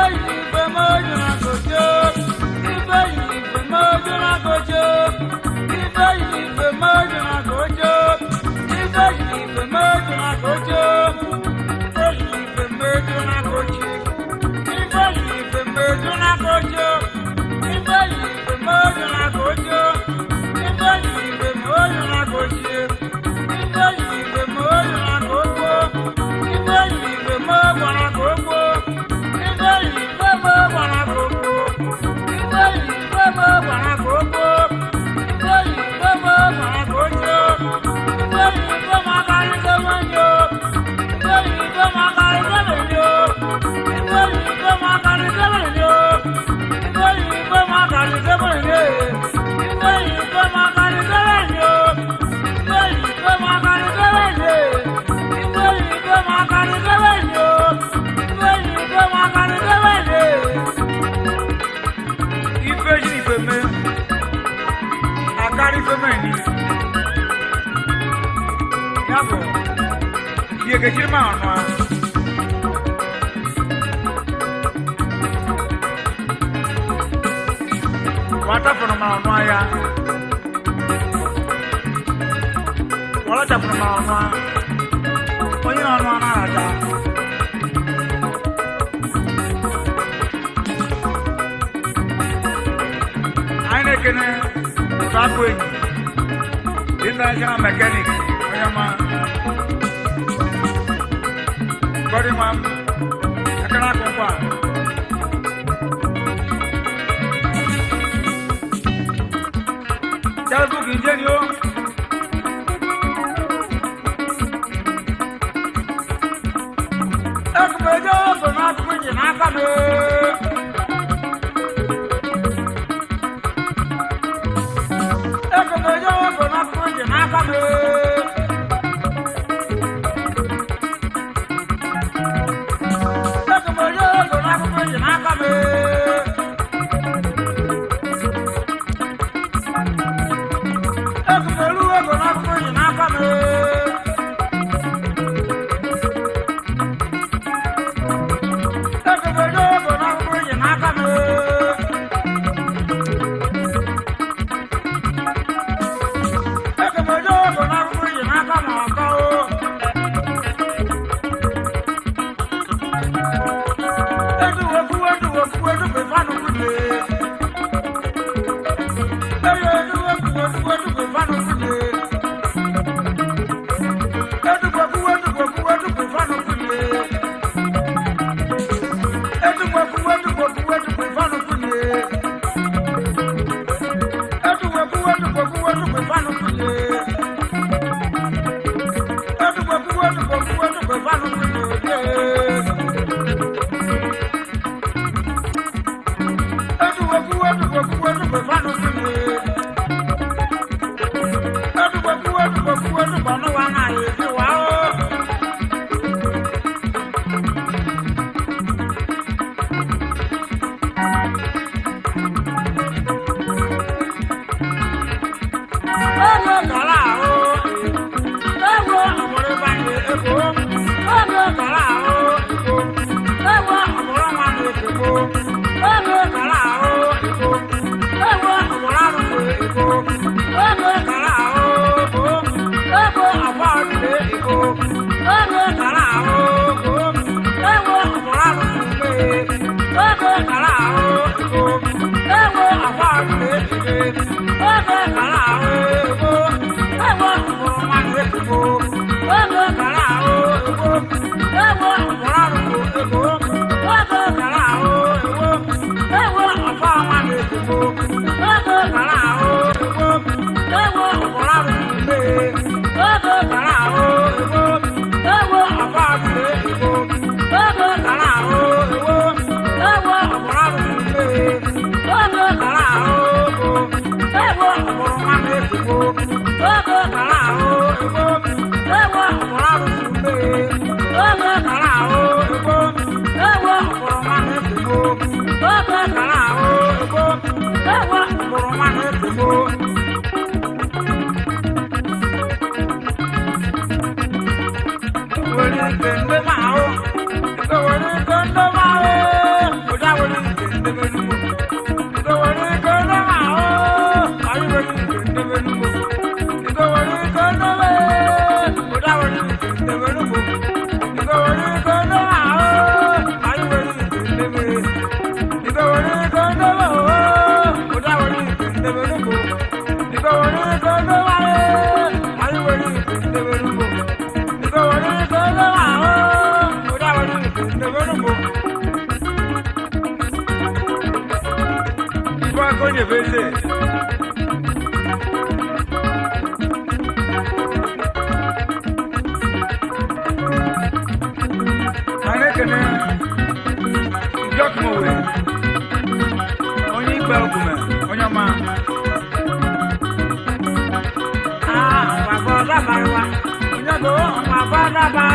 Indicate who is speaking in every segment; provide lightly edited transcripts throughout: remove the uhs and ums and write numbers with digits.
Speaker 1: International mechanic, body man, I cannot compare. Tell book in January. beze. Ane kene jokmo we. Onye igbe ogume, onye ma. Baba baba. Onye go baba baba.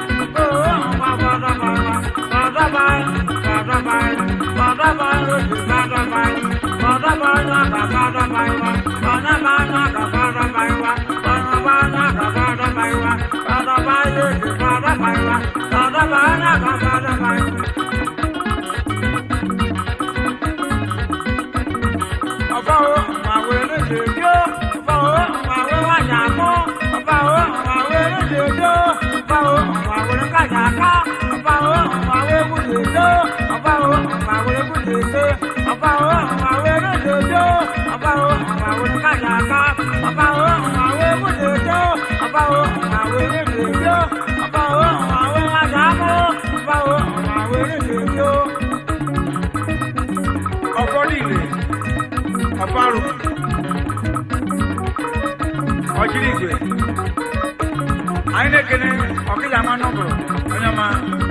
Speaker 1: Ojirigwe anyị na-ekene ọkịja ma nọbụrụ onye ọma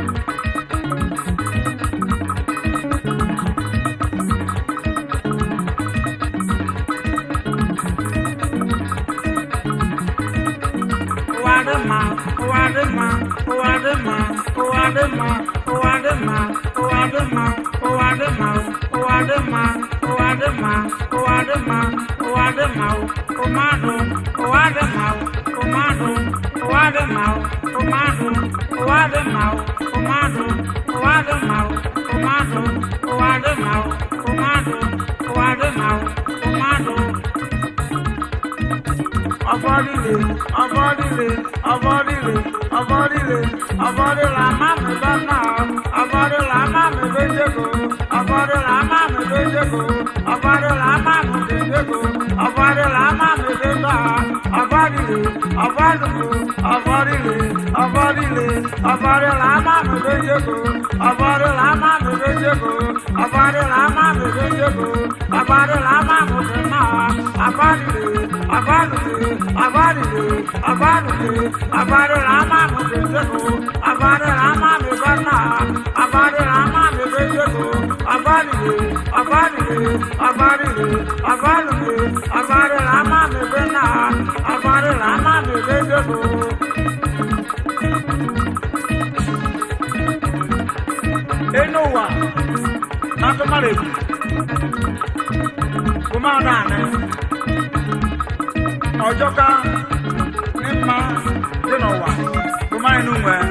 Speaker 1: Ojoka Nima Dinowa Kumainu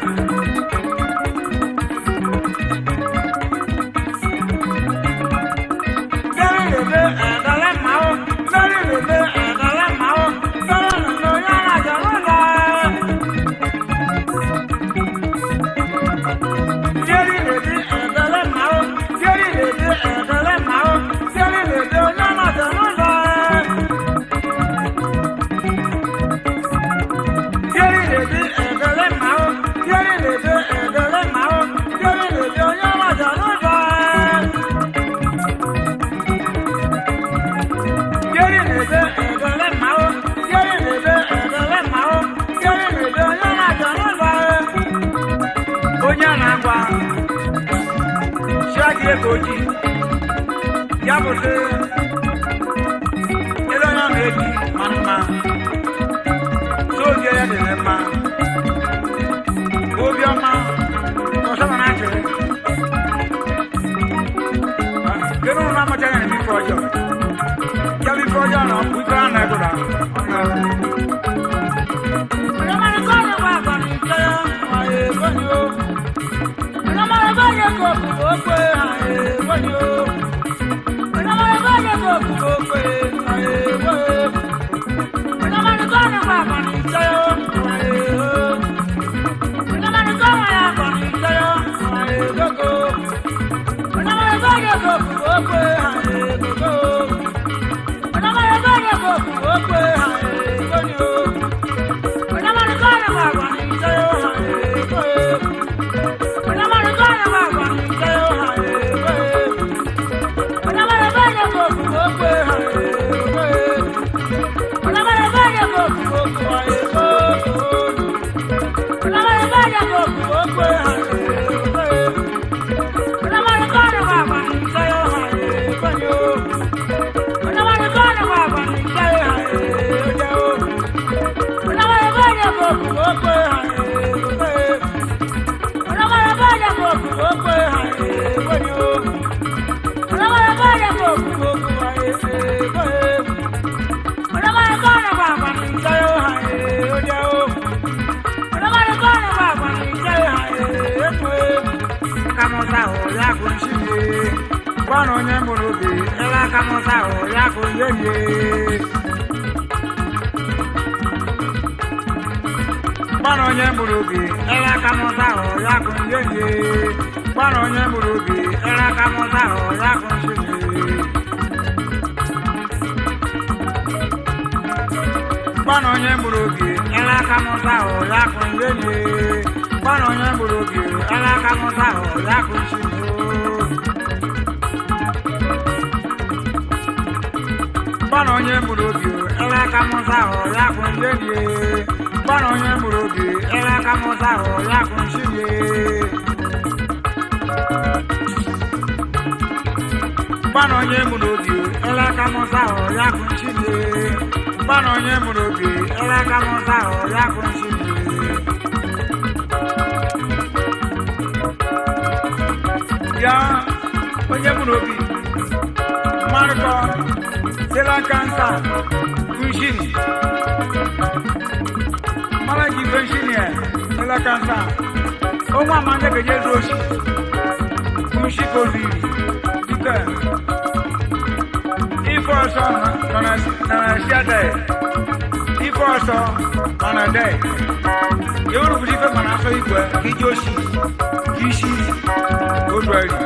Speaker 1: Koji Yabote Elona Medi Manma Soja de Lema Obiama Osamanache Kero na matanya ni project Yabi project na kuka na dola Namana kona baba ni kaya aye banyo Namana baba ko ko yeye. Gbana onye mụrụ obi ele aka mụta ahụ ya kụ yeye. Gbana onye mụrụ obi ele aka mụta ahụ ya kụ nshiri. Gbana onye mụrụ obi ele aka mụta ahụ ya kụ yeye. Gbana onye mụrụ obi ele aka mụta ahụ ya kụ nshiri. Gbana onye mụrụ obi ele aka mụta ahụ ya kụ yeye. Gbana onye mụrụ obi ele aka mụta ahụ ya kụ nshiri. Gbana onye mụrụ obi ele aka mụta ahụ ya kụ nshiri. Gbana onye mụrụ obi ele aka mụta ahụ ya kụ nshiri. Ya onye mụrụ obi Marco Sela Kansa Kunshini Malaji Kunshini Sela Kansa Oma Mande Beje Roshi Kunshiko Ziri Dika Ifo So Nana Shiade Ifo So Nana De Yoru Budife Manaso Ikwe Kijoshi Kishi Odwari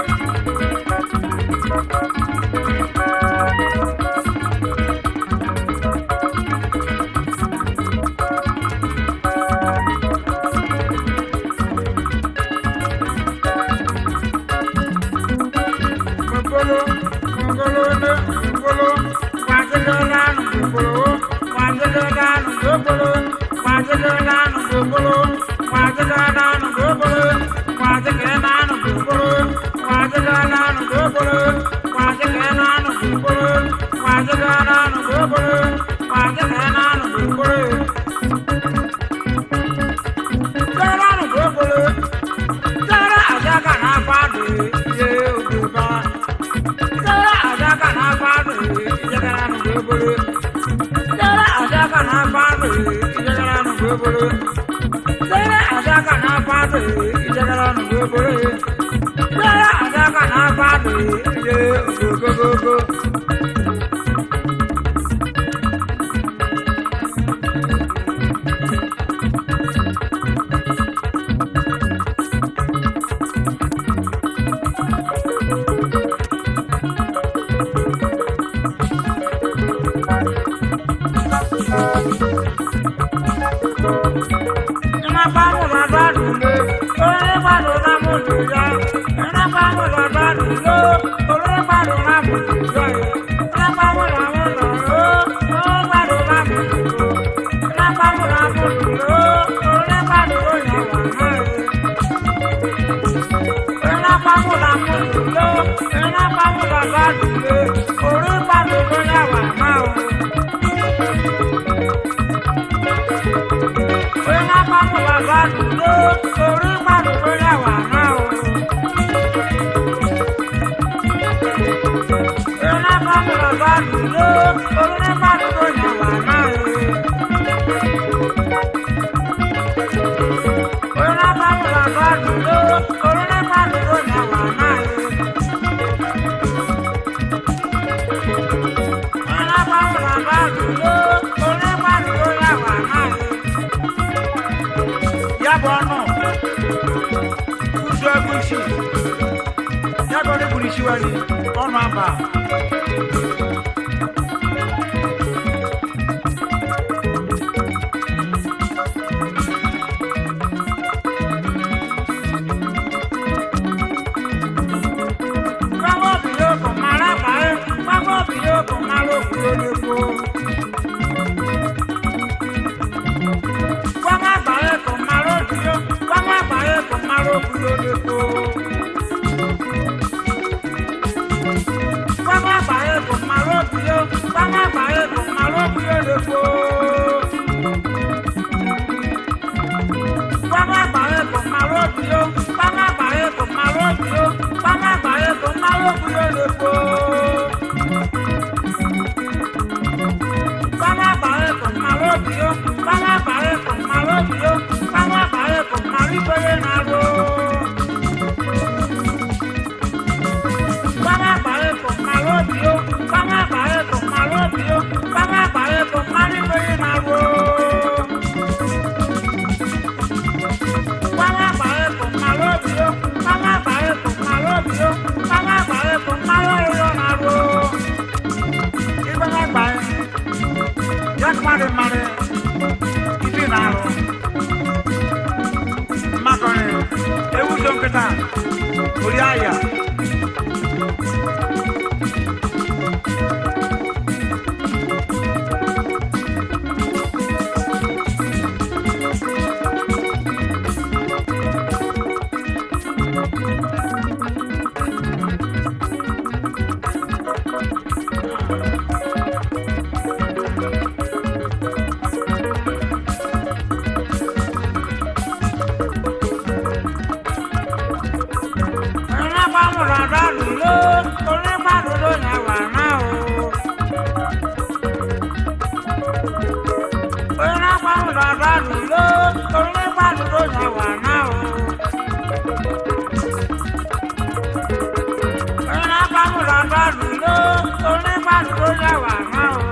Speaker 1: orí àyà.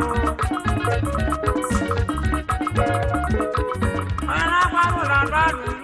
Speaker 1: Bye.